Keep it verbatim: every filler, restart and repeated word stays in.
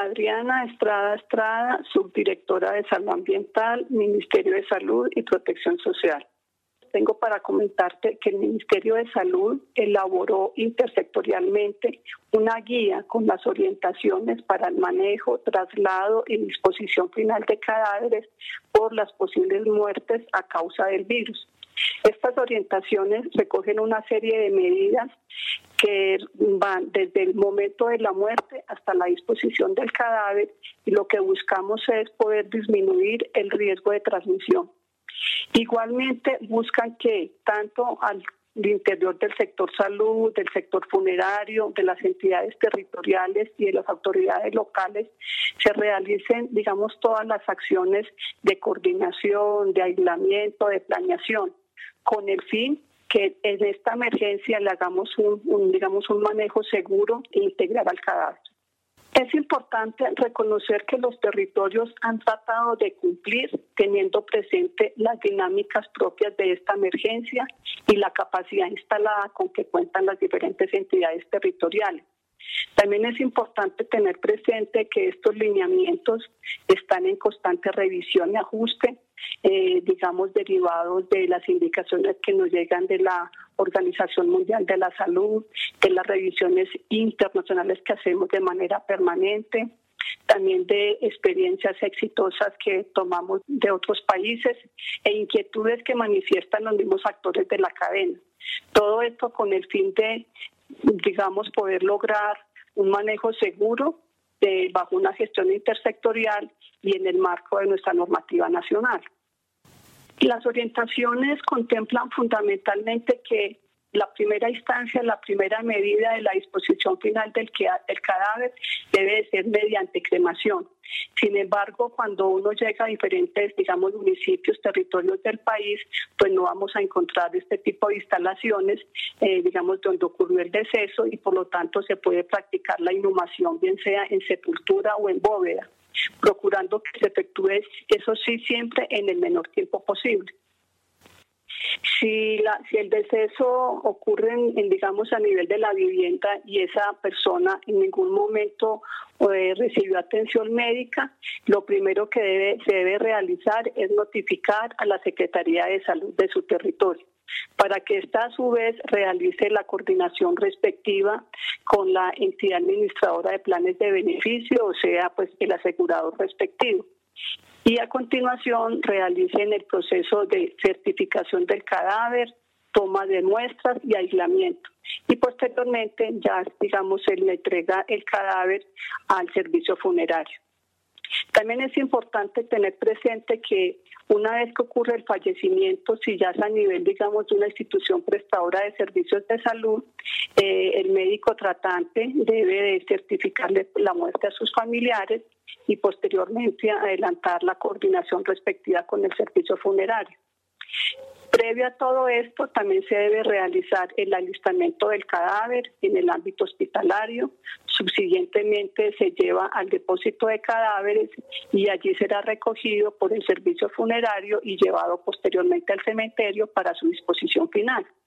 Adriana Estrada Estrada, subdirectora de Salud Ambiental, Ministerio de Salud y Protección Social. Tengo para comentarte que el Ministerio de Salud elaboró intersectorialmente una guía con las orientaciones para el manejo, traslado y disposición final de cadáveres por las posibles muertes a causa del virus. Estas orientaciones recogen una serie de medidas que van desde el momento de la muerte hasta la disposición del cadáver, y lo que buscamos es poder disminuir el riesgo de transmisión. Igualmente buscan que tanto al interior del sector salud, del sector funerario, de las entidades territoriales y de las autoridades locales se realicen, digamos, todas las acciones de coordinación, de aislamiento, de planeación, con el fin que en esta emergencia le hagamos un, un, digamos, un manejo seguro e integral al cadáver. Es importante reconocer que los territorios han tratado de cumplir teniendo presente las dinámicas propias de esta emergencia y la capacidad instalada con que cuentan las diferentes entidades territoriales. También es importante tener presente que estos lineamientos están en constante revisión y ajuste, eh, digamos, derivados de las indicaciones que nos llegan de la Organización Mundial de la Salud, de las revisiones internacionales que hacemos de manera permanente, también de experiencias exitosas que tomamos de otros países e inquietudes que manifiestan los mismos actores de la cadena. Todo esto con el fin de, digamos, poder lograr un manejo seguro de, bajo una gestión intersectorial y en el marco de nuestra normativa nacional. Las orientaciones contemplan fundamentalmente que la primera instancia, la primera medida de la disposición final del, del cadáver debe de ser mediante cremación. Sin embargo, cuando uno llega a diferentes, digamos, municipios, territorios del país, pues no vamos a encontrar este tipo de instalaciones, eh, digamos, donde ocurrió el deceso, y por lo tanto se puede practicar la inhumación, bien sea en sepultura o en bóveda, procurando que se efectúe, eso sí, siempre en el menor tiempo posible. Si, la, si el deceso ocurre, en, en, digamos, a nivel de la vivienda y esa persona en ningún momento eh, recibió atención médica, lo primero que debe, se debe realizar es notificar a la Secretaría de Salud de su territorio, para que ésta a su vez realice la coordinación respectiva con la entidad administradora de planes de beneficio, o sea, pues el asegurador respectivo. Y a continuación realicen el proceso de certificación del cadáver, toma de muestras y aislamiento. Y posteriormente ya, digamos, se le entrega el cadáver al servicio funerario. También es importante tener presente que una vez que ocurre el fallecimiento, si ya es a nivel, digamos, de una institución prestadora de servicios de salud, eh, el médico tratante debe de certificarle la muerte a sus familiares y posteriormente adelantar la coordinación respectiva con el servicio funerario. Previo a todo esto, también se debe realizar el alistamiento del cadáver en el ámbito hospitalario. Subsiguientemente se lleva al depósito de cadáveres y allí será recogido por el servicio funerario y llevado posteriormente al cementerio para su disposición final.